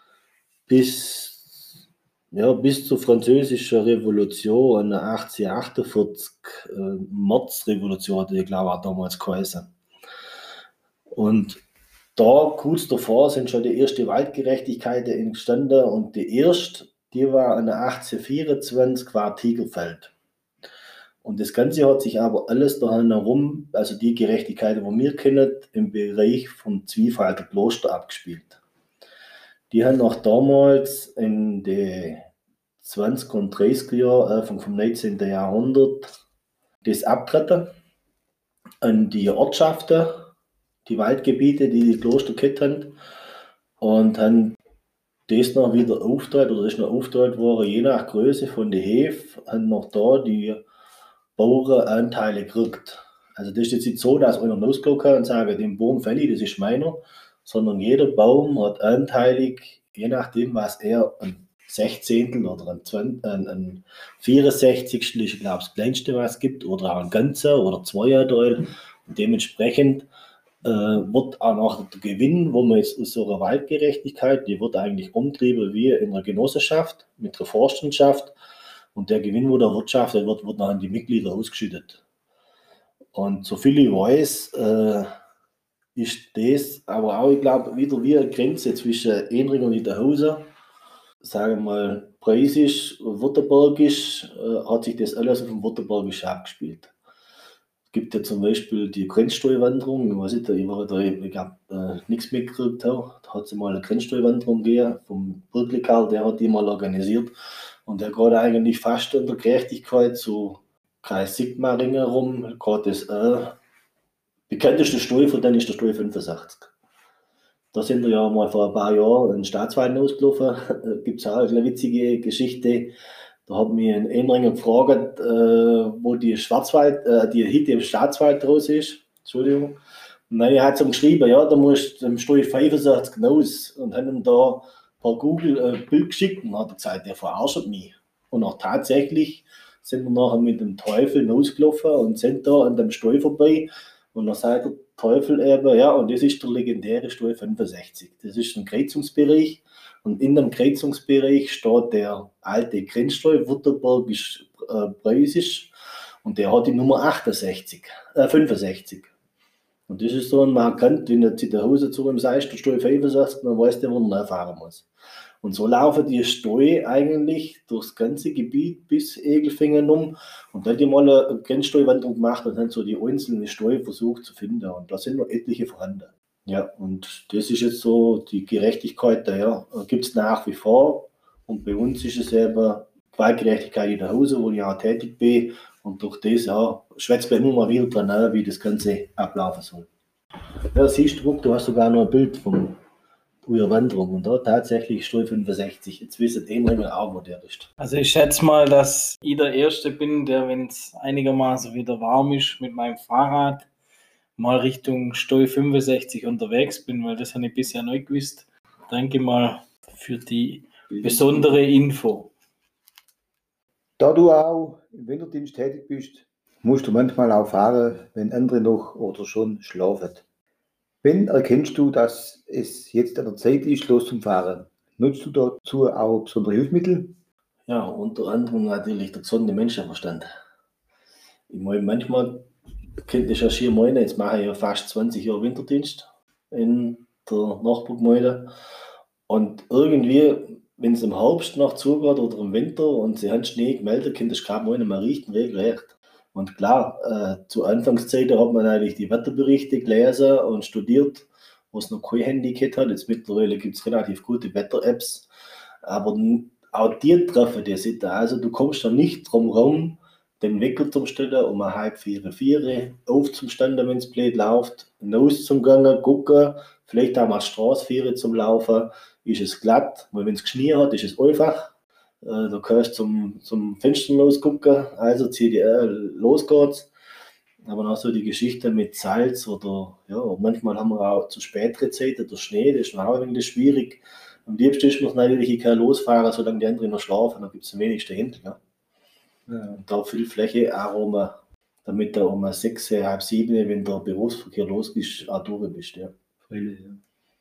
bis, ja, bis zur Französischen Revolution achtzehnhundertachtundvierzig. Äh, Märzrevolution hat die, glaube ich, auch damals geheißen. Und da, kurz davor, sind schon die ersten Waldgerechtigkeiten entstanden und die erste, die war in achtzehnhundertvierundzwanzig, war Tigerfeld. Und das Ganze hat sich aber alles dahin herum, also die Gerechtigkeiten, die wir kennen, im Bereich vom Zwiefalter Kloster abgespielt. Die haben auch damals in den zwanziger und dreißiger Jahren, Anfang vom neunzehnten. Jahrhundert, das abgetreten an die Ortschaften, die Waldgebiete, die die Kloster gehabt haben, und haben das noch wieder aufgeteilt, oder ist noch aufgeteilt worden, je nach Größe von den Höfen, haben noch da die Bauern Anteile gekriegt. Also das ist jetzt nicht so, dass einer losgehen kann und sagen, den Baum fälle ich, das ist meiner, sondern jeder Baum hat anteilig, je nachdem, was er ein Sechzehntel oder ein, zwanzig, ein, ein vierundsechzigstel ist, glaube ich, das kleinste, was es gibt, oder auch ein ganzer oder zwei Anteile. Und dementsprechend äh, wird auch noch der Gewinn, wo man jetzt aus so einer Waldgerechtigkeit, die wird eigentlich umtrieben wie in einer Genossenschaft, mit einer Forstenschaft. Und der Gewinn, wo der wirtschaftet wird, wird noch an die Mitglieder ausgeschüttet. Und so viel ich weiß, äh, ist das aber auch, ich glaube, wieder wie eine Grenze zwischen Enring und Itterhausen. Sagen wir mal, preisisch, württembergisch, äh, hat sich das alles auf dem Württembergisch abgespielt. Es gibt ja zum Beispiel die Grenzsteuerwanderung, ich weiß nicht, ich war da, ich habe äh, nichts mitgekriegt, da hat es mal eine Grenzsteuerwanderung gegeben vom Birkli-Karl, der hat die mal organisiert. Und der geht eigentlich fast in der Gerechtigkeit zu Kreis Sigmaringen herum, geht das äh, bekannteste Steuer von denen ist der Steuer fünfundsechzig. Da sind wir ja mal vor ein paar Jahren in Staatswald ausgelaufen. Da gibt es auch eine witzige Geschichte. Da hat mich ein Enringer gefragt, äh, wo die Schwarzwald, äh, die Hitte im Staatswald draus ist. Entschuldigung. Und dann hat sie ihm geschrieben, ja, da musst du im Steuer fünfundsechzig hinaus. Und haben ihm da ein paar Google äh, Bild geschickt und hat er gesagt, der verarscht mich. Und auch tatsächlich sind wir nachher mit dem Teufel losgelaufen und sind da an dem Steuer vorbei. Und dann sagt der Teufel eben, ja, und das ist der legendäre Steuer fünfundsechzig. Das ist ein Kreuzungsbereich. Und in dem Kreuzungsbereich steht der alte Grenzsteuer, württembergisch äh, preußisch, und der hat die Nummer achtundsechzig, äh, fünfundsechzig. Und das ist so ein Markant, wenn der Zitterhause zu ihm sagt, der Steuer fünfundsechzig, dann weiß der, wo er nachfahren muss. Und so laufen die Steuer eigentlich durchs ganze Gebiet bis Egelfingen um. Und dann haben die mal eine Grenzsteuerwanderung gemacht und haben so die einzelnen Steuer versucht zu finden. Und da sind noch etliche vorhanden. Ja, und das ist jetzt so die Gerechtigkeit, da ja, gibt es nach wie vor. Und bei uns ist es eben Waldgerechtigkeit in der Hause, wo ich auch tätig bin. Und durch das ja, schwätzt man immer mal wieder dran, wie das Ganze ablaufen soll. Ja, siehst du, du hast sogar noch ein Bild von eurer Wanderung. Und da tatsächlich Steuer fünfundsechzig. Jetzt wissen die Enringer auch, wo der ist. Also ich schätze mal, dass ich der Erste bin, der, wenn es einigermaßen wieder warm ist, mit meinem Fahrrad mal Richtung Steuer fünfundsechzig unterwegs bin, weil das habe ich bisher nicht gewusst. Danke mal für die besondere Info. Da du auch im Winterdienst tätig bist, musst du manchmal auch fahren, wenn andere noch oder schon schlafen. Wann erkennst du, dass es jetzt an der Zeit ist, loszufahren? Nutzt du dazu auch besondere Hilfsmittel? Ja, unter anderem natürlich der gesunde Menschenverstand. Ich meine, manchmal könnte ich ja schier meinen, jetzt mache ich ja fast zwanzig Jahre Winterdienst in der Nachburgmeile. Und irgendwie, wenn es im Herbst noch zugeht oder im Winter und sie haben Schnee gemeldet, könnte ich gerade meinen, man riecht ihn regelrecht. Und klar, äh, zu Anfangszeiten hat man eigentlich die Wetterberichte gelesen und studiert, wo es noch kein Handy gehabt hat. Jetzt mittlerweile gibt es relativ gute Wetter-Apps. Aber n- auch die treffen die Sitte. Also du kommst da nicht drum rum, den Wecker zum Stellen, um eine halb vier, vier, auf zum Stellen, wenn es blöd läuft, raus zum Gangen, gucken, vielleicht auch mal die Straße fahren zum Laufen, ist es glatt, weil wenn es geschneit hat, ist es einfach. Äh, du kannst zum, zum Fenster losgucken, also zieh die, äh, los geht's. Aber auch so die Geschichte mit Salz oder ja, manchmal haben wir auch zu spätere Zeiten der Schnee, das ist auch irgendwie schwierig. Am liebsten ist man natürlich, ich kann losfahren, solange die anderen noch schlafen, dann gibt es am wenigsten hinten. Ja. Ja. Und da viel Fläche auch um, damit du um sechs, halb sieben, wenn der Berufsverkehr los ist, auch durch bist. Ja. Freilich, ja.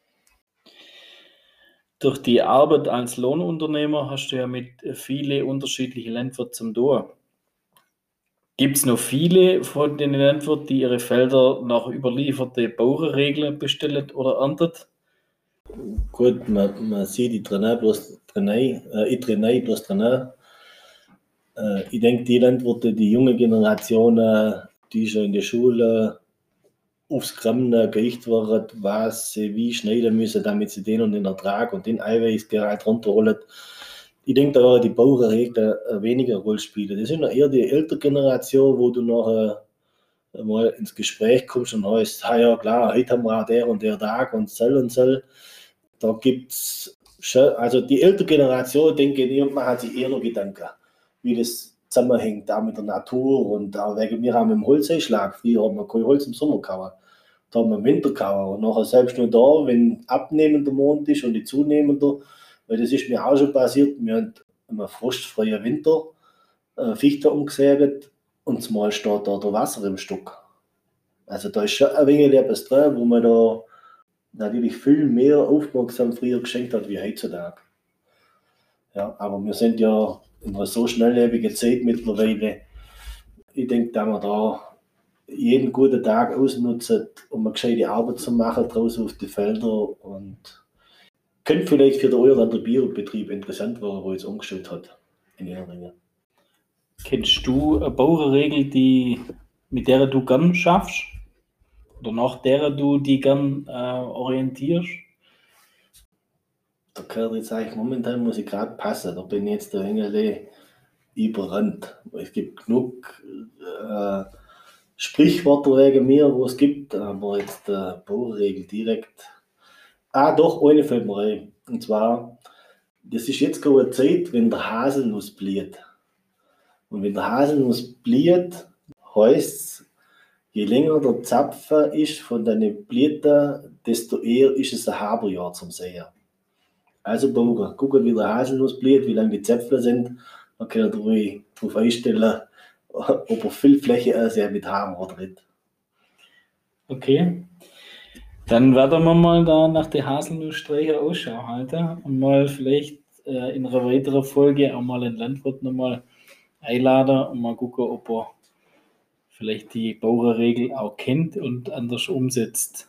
Durch die Arbeit als Lohnunternehmer hast du ja mit vielen unterschiedlichen Landwirten zum tun. Gibt es noch viele von den Landwirten, die ihre Felder nach überlieferte Bauernregeln bestellen oder erntet? Gut, man, man sieht, ich trainiere bloß trainiere, äh, ich trainiere bloß trainiere. Äh, ich denke, die Landwirte, die junge Generation, äh, die schon in der Schule aufs Gramm äh, gerichtet werden, was sie wie schneiden müssen, damit sie den und den Ertrag und den Eiweißgehalt runterholen. Ich denke, da werden die Bauernregeln äh, weniger Rolle spielen. Das ist noch eher die ältere Generation, wo du nachher äh, mal ins Gespräch kommst und heißt, ah ja klar, heute haben wir auch der und der Tag und soll und soll. Da gibt es schon, also die ältere Generation, denke ich, man hat sich eher noch Gedanken, wie das zusammenhängt, da mit der Natur und auch wegen wir haben im Holzeinschlag. Früher haben wir kein Holz im Sommer gehabt, da haben wir im Winter gehabt. Und nachher selbst nur da, wenn abnehmender Mond ist und die zunehmender, weil das ist mir auch schon passiert, wir haben einen frostfreien Winter, äh, Fichte umgesägt und zumal steht da der Wasser im Stock. Also da ist schon ein wenig etwas drin, wo man da natürlich viel mehr Aufmerksamkeit früher geschenkt hat wie heutzutage. Ja, aber wir sind ja in einer so schnelllebigen Zeit mittlerweile. Ich denke, dass man da jeden guten Tag ausnutzen, um eine gescheite Arbeit zu machen draußen auf die Felder und könnte vielleicht für den einen oder anderen Biobetrieb interessant werden, wo jetzt umgestellt hat in Ehringen. Kennst du eine Bauernregel, die, mit der du gern schaffst? Oder nach der du die gern äh, orientierst? Da kann ich sagen, momentan muss ich gerade passen. Da bin ich jetzt der Engel überrannt. Es gibt genug äh, Sprichwörter wegen mir, wo es gibt, aber jetzt der äh, Bauregel direkt. Ah, doch, eine fällt mir ein. Und zwar, das ist jetzt gerade eine Zeit, wenn der Haselnuss blüht. Und wenn der Haselnuss blüht, heißt es, je länger der Zapfen ist von deinen Blüten, desto eher ist es ein Haberjahr zum Sehen. Also Bauern, gucken, wie der Haselnuss blüht, wie lange die Zäpfel sind, dann könnt ihr euch darauf einstellen, ob er viel Fläche ansehen mit haben oder nicht. Okay. Dann werden wir mal da nach der Haselnusssträucher Ausschau halten und mal vielleicht äh, in einer weiteren Folge auch mal einen Landwirt nochmal einladen und mal gucken, ob er vielleicht die Bauernregel auch kennt und anders umsetzt.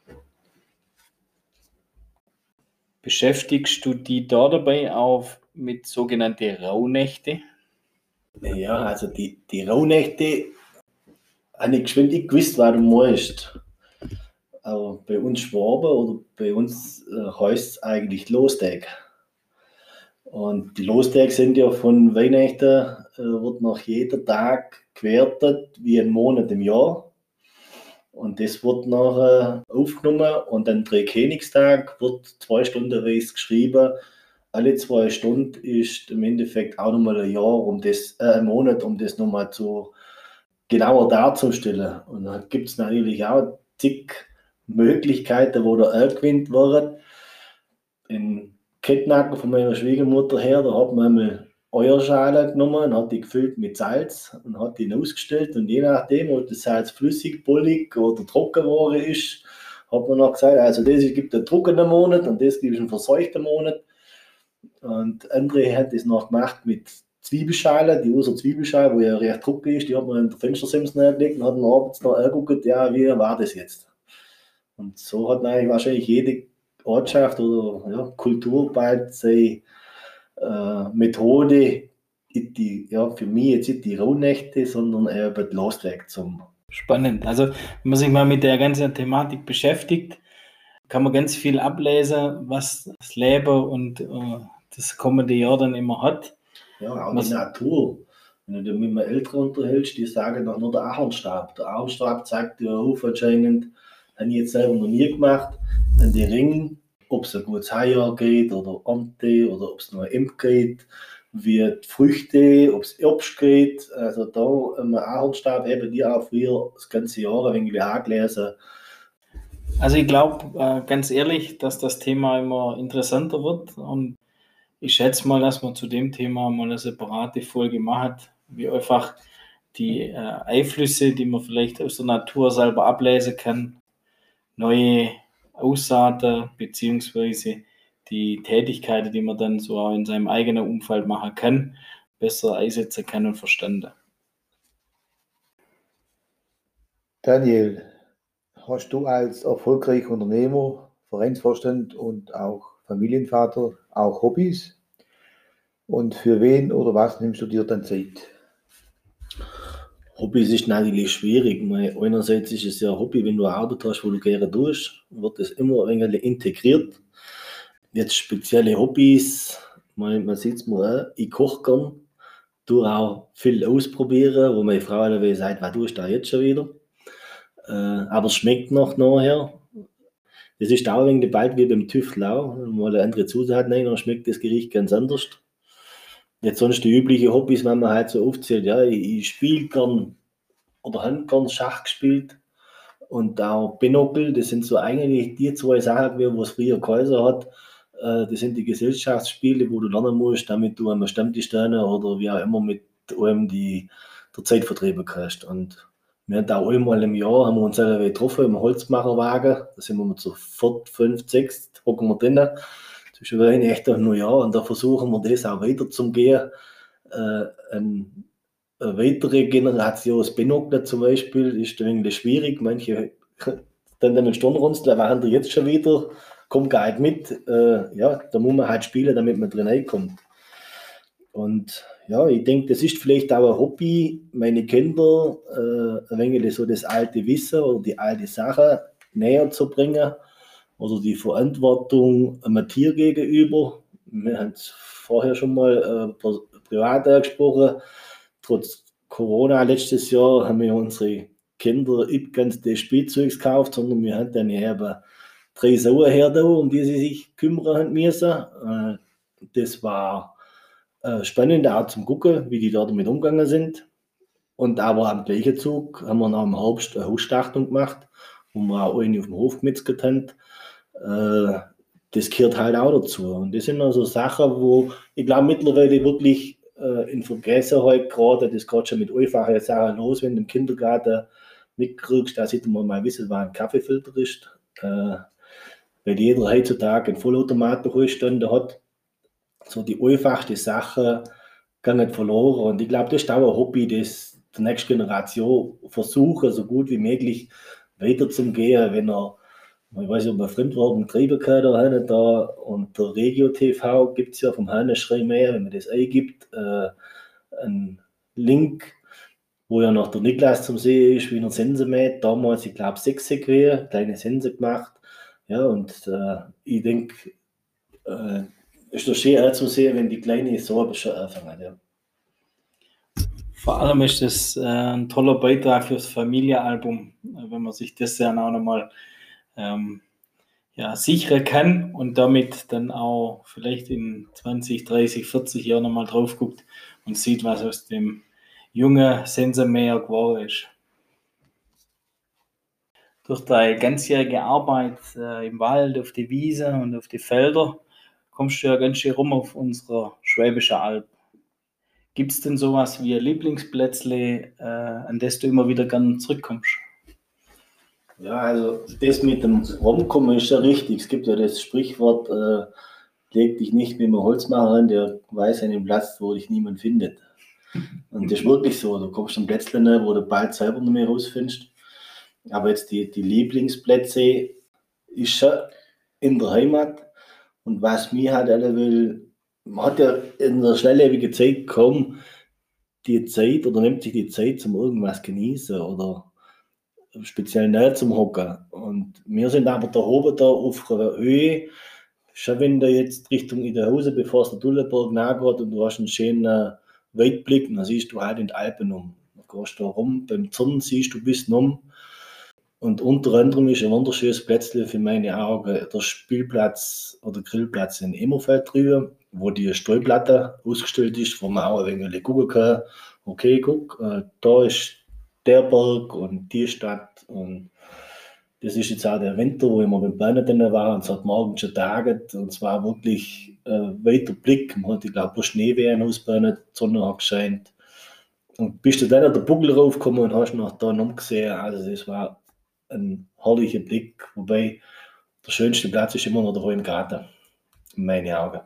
Beschäftigst du die da dabei auch mit sogenannten Rauhnächte? Ja, also die, die Rauhnächte habe ich geschwind nicht gewusst, was du meinst. Aber bei uns Schwaben oder bei uns äh, heißt es eigentlich Lostag. Und die Lostage sind ja von Weihnachten, äh, wird nach jeder Tag gewertet wie ein Monat im Jahr. Und das wird nachher aufgenommen und am Dreikönigstag wird zwei Stunden weise geschrieben. Alle zwei Stunden ist im Endeffekt auch nochmal ein Jahr, um das, äh, ein Monat, um das nochmal zu genauer darzustellen. Und da gibt es natürlich auch zig Möglichkeiten, wo da angewinnt werden. In Kettnacken von meiner Schwiegermutter her, da hat man einmal Eierschale genommen und hat die gefüllt mit Salz und hat die ausgestellt und je nachdem, ob das Salz flüssig, bullig oder trocken geworden ist, hat man noch gesagt, also das gibt einen trockenen Monat und das gibt einen verseuchten Monat. Und andere hat das noch gemacht mit Zwiebelschale, die User Zwiebelschale, wo ja recht trocken ist, die hat man in der Fenstersims gelegt und hat dann abends noch angeguckt, ja, wie war das jetzt? Und so hat eigentlich wahrscheinlich jede Ortschaft oder ja, Kultur bald seine äh, Methode, die, ja, für mich jetzt nicht die Rauhnächte, sondern eher bei Lostweg zum. Spannend. Also, wenn man sich mal mit der ganzen Thematik beschäftigt, kann man ganz viel ablesen, was das Leben und äh, das kommende Jahr dann immer hat. Ja, auch Was- die Natur. Wenn du dich mit einem Älteren unterhältst, die sagen doch nur der Ahornstab. Der Ahornstab zeigt dir auf anscheinend, habe ich jetzt selber noch nie gemacht, an die Ringen, ob es ein gutes Heijahr geht oder Ernte oder ob es noch ein Imp geht, wie die Früchte, ob es Obst geht. Also da am Ahornstab haben die auch früher das ganze Jahr ein wenig angelesen. Also ich glaube äh, ganz ehrlich, dass das Thema immer interessanter wird und ich schätze mal, dass man zu dem Thema mal eine separate Folge macht, wie einfach die äh, Einflüsse, die man vielleicht aus der Natur selber ablesen kann, neue Aussaaten beziehungsweise die Tätigkeiten, die man dann so auch in seinem eigenen Umfeld machen kann, besser einsetzen kann und verstanden. Daniel, hast du als erfolgreicher Unternehmer, Vereinsvorstand und auch Familienvater auch Hobbys? Und für wen oder was nimmst du dir dann Zeit? Hobbys ist natürlich schwierig. Weil einerseits ist es ja ein Hobby, wenn du eine Arbeit hast, wo du gerne tust, wird das immer ein wenig integriert. Jetzt spezielle Hobbys, man, man sieht es mir auch, ich koche gern, tue auch viel ausprobieren, wo meine Frau alle sagt, was tust du da jetzt schon wieder? Äh, aber es schmeckt noch nachher. Das ist auch ein wenig bald wie beim Tüffel auch. Wenn man mal eine andere Zutat rein, dann schmeckt das Gericht ganz anders. Jetzt sonst die üblichen Hobbys, wenn man halt so aufzählt, ja, ich, ich spiele gern oder habe gern Schach gespielt und auch Binocle, das sind so eigentlich die zwei Sachen, wie was früher geheißen hat. Äh, das sind die Gesellschaftsspiele, wo du lernen musst, damit du am Stammtisch stehen oder wie auch immer mit einem die der Zeit vertreiben kannst. Und wir haben da einmal im Jahr haben wir uns alle getroffen im Holzmacherwagen. Da sind wir mit so vier, fünf, sechs, hocken wir drinnen. Zwischen Weihnachten und Neujahr. Und da versuchen wir das auch weiter zu gehen. Äh, ein, eine weitere Generation, das Binocle zum Beispiel, ist ein wenig schwierig. Manche dann den Stirnrunzeln, aber haben die jetzt schon wieder, kommt gar nicht mit. Äh, ja, da muss man halt spielen, damit man drin reinkommt. Und ja, ich denke, das ist vielleicht auch ein Hobby, meine Kinder äh, ein wenig so das alte Wissen oder die alte Sache näher zu bringen oder die Verantwortung einem Tier gegenüber. Wir haben es vorher schon mal äh, privat angesprochen. Trotz Corona letztes Jahr haben wir unsere Kinder nicht ganz das Spielzeugs gekauft, sondern wir haben dann eben drei Sauerherde, um die sie sich kümmern haben müssen. Äh, das war äh, spannend auch zum Gucken, wie die da damit umgegangen sind. Und aber am gleichen Zug haben wir nach dem Herbst eine Hausstartung gemacht, wo wir auch eine auf dem Hof gemetzelt haben. Äh, das gehört halt auch dazu. Und das sind also Sachen, wo ich glaube mittlerweile wirklich äh, in Vergessenheit gerade, das geht schon mit einfachen Sachen los, wenn du im Kindergarten mitkriegst, da sieht man mal wissen, was ein Kaffeefilter ist. Äh, weil jeder heutzutage einen Vollautomat stehen hat. So die einfachste Sache gar nicht verloren. Und ich glaube, das ist auch ein Hobby, das der nächsten Generation versuchen, so gut wie möglich weiterzugehen, wenn er, ich weiß nicht, ob er Fremdwerbung treiben kann oder nicht, da und der Regio T V gibt es ja vom Hanneschrei mehr, wenn man das eingibt, äh, einen Link, wo ja noch der Niklas zum Sehen ist, wie er Sense mäht. Damals, ich glaube, sechs quer, kleine Sense gemacht. Ja, und äh, ich denke, äh, ist doch schön auch zu sehen, wenn die Kleine so aber schon anfangen. Ja. Vor allem ist das äh, ein toller Beitrag fürs Familienalbum, äh, wenn man sich das dann auch nochmal ähm, ja, sichern kann und damit dann auch vielleicht in zwanzig, dreißig, vierzig Jahren nochmal drauf guckt und sieht, was aus dem jungen Sensenmäher geworden ist. Durch deine ganzjährige Arbeit äh, im Wald, auf die Wiese und auf die Felder kommst du ja ganz schön rum auf unserer Schwäbischen Alb. Gibt es denn sowas wie ein Lieblingsplätzle, äh, an das du immer wieder gern zurückkommst? Ja, also das mit dem Rumkommen ist ja richtig. Es gibt ja das Sprichwort, äh, leg dich nicht mit einem Holzmacher an, der weiß einen Platz, wo dich niemand findet. Und das ist wirklich so. Du kommst an Plätzchen, wo du bald selber nicht mehr rausfindest. Aber jetzt die, die Lieblingsplätze ist schon in der Heimat. Und was mir halt alle will, man hat ja in der schnelllebigen Zeit kaum die Zeit oder nimmt sich die Zeit zum irgendwas genießen oder speziell nicht zum Hocken. Und wir sind aber da oben da auf einer Höhe, schon wenn du jetzt Richtung Iderhausen, bevor es der Dullenberg nachgeht und du hast einen schönen Weitblick, dann siehst du halt in die Alpen um. Dann gehst du da rum, beim Zurn siehst du bis um. Und unter anderem ist ein wunderschönes Plätzchen für meine Augen der Spielplatz oder Grillplatz in Immerfeld drüber, wo die Stallplatte ausgestellt ist, wo man auch ein wenig gucken kann. Okay, guck, äh, da ist der Berg und die Stadt. Und das ist jetzt auch der Winter, wo ich mal beim Berner drin war und es hat morgens schon taget und es war wirklich äh, weiter Blick. Man hat, ich glaube, bloß Schneewehen ausbrennen, die Sonne hat gescheint. Und bist du dann an der Buckel raufgekommen und hast noch da umgesehen. Also das war ein herrlicher Blick, wobei der schönste Platz ist immer noch der Hohen Garten, in meinen Augen.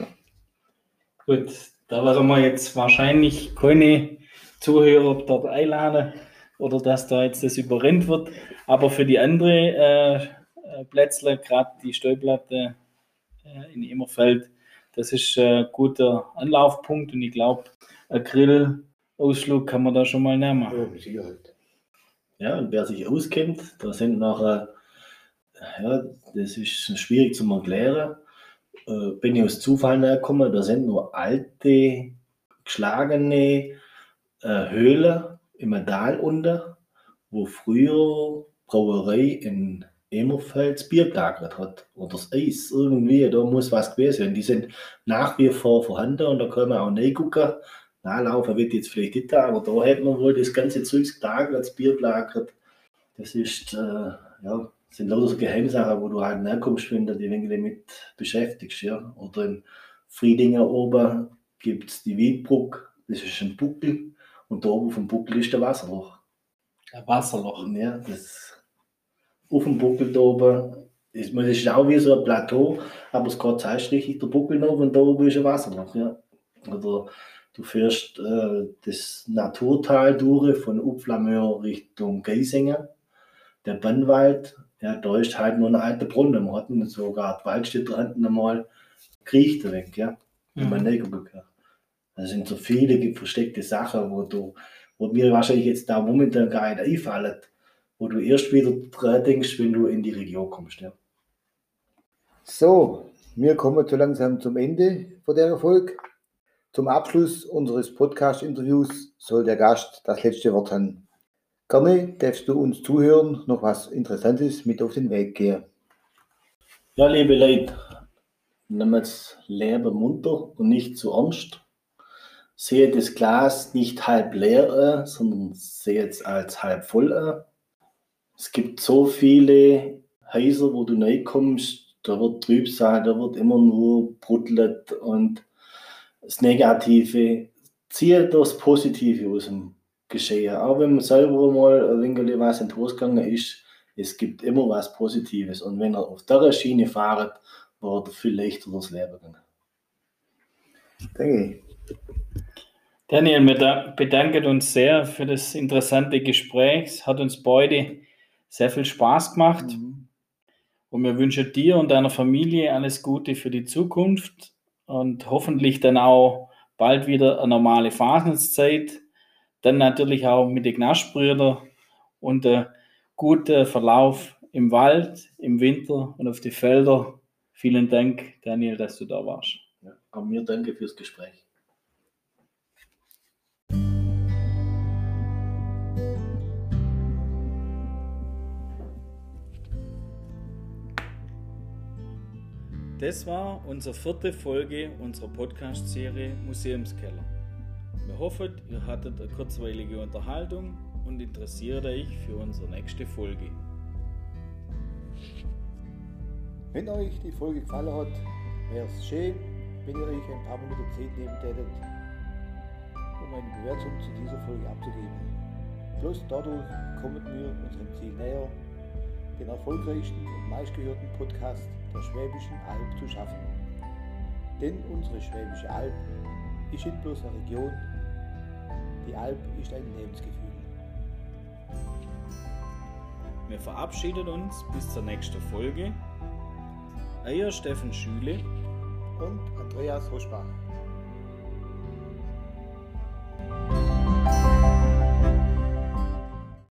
Gut, da werden wir jetzt wahrscheinlich keine Zuhörer dort einladen oder dass da jetzt das überrennt wird. Aber für die anderen äh, Plätzle, gerade die Stallplatte äh, in Immerfeld, das ist ein guter Anlaufpunkt und ich glaube, ein Grillausflug kann man da schon mal nehmen. Ja, mit Sicherheit. Ja, und wer sich auskennt, da sind nachher, ja, das ist schwierig zu erklären. Äh, bin ich aus Zufall gekommen, da sind nur alte, geschlagene äh, Höhlen im Tal unter, wo früher Brauerei in Immerfeld das Bier gelagert hat. Oder das Eis, irgendwie, da muss was gewesen sein. Die sind nach wie vor vorhanden und da kann man auch reingucken. Nachlaufen wird jetzt vielleicht nicht da, aber da hat man wohl das ganze Zeugs gelagert, das Bier gelagert. Das ist, äh, ja, sind lauter so Geheimsachen, wo du halt nachkommst, wenn du dich ein wenig mit beschäftigst. Ja. Oder in Friedinger oben gibt es die Wiedbruck, das ist ein Buckel und da oben auf dem Buckel ist der Wasserloch. Ein Wasserloch. Ja, das auf dem Buckel da oben, ist, das ist auch wie so ein Plateau, aber es geht heißt richtig der Buckel noch und da oben ist ein Wasserloch. Ja. Oder du fährst äh, das Naturtal durch von Upflamöhr Richtung Geisingen. Der Bannwald, ja, da ist halt nur ein alter Brunnen. Wir hatten sogar die Waldstätte hinten einmal kriecht weg, ja. Wenn man nicht gucken kann. Das sind so viele versteckte Sachen, wo du, wo mir wahrscheinlich jetzt da momentan gar nicht einfallen, wo du erst wieder dran denkst, wenn du in die Region kommst, ja. So, wir kommen so langsam zum Ende von der Folge. Zum Abschluss unseres Podcast-Interviews soll der Gast das letzte Wort haben. Gerne darfst du uns zuhören, noch was Interessantes mit auf den Weg gehen. Ja, liebe Leute, nehmt das Leben munter und nicht zu ernst. Seht das Glas nicht halb leer an, sondern seht es als halb voll an. Es gibt so viele Häuser, wo du reinkommst, da wird Trübsal, da wird immer nur bruddelt und das Negative. Ziehe das Positive aus dem Geschehen. Auch wenn man selber mal ein wenig was in die Hose gegangen ist, es gibt immer was Positives. Und wenn er auf dieser Schiene fahrt, wird er viel leichter durchs Leben gehen. Danke. Daniel, wir bedanken uns sehr für das interessante Gespräch. Es hat uns beide sehr viel Spaß gemacht. Mhm. Und wir wünschen dir und deiner Familie alles Gute für die Zukunft und hoffentlich dann auch bald wieder eine normale Fastenzeit. Dann natürlich auch mit den Gnastbrüdern und einen guten Verlauf im Wald, im Winter und auf die Felder. Vielen Dank, Daniel, dass du da warst. Ja, auch mir danke fürs Gespräch. Das war unsere vierte Folge unserer Podcast-Serie Museumskeller. Wir hoffen, ihr hattet eine kurzweilige Unterhaltung und interessiert euch für unsere nächste Folge. Wenn euch die Folge gefallen hat, wäre es schön, wenn ihr euch ein paar Minuten Zeit nehmen tätet, um eine Bewertung zu dieser Folge abzugeben. Bloß dadurch kommen wir unserem Ziel näher, den erfolgreichsten und meistgehörten Podcast der Schwäbischen Alb zu schaffen. Denn unsere Schwäbische Alb ist nicht bloß eine Region, die Alb ist ein Lebensgefühl. Wir verabschieden uns bis zur nächsten Folge. Euer Steffen Schüle Und Andreas Hoschbach.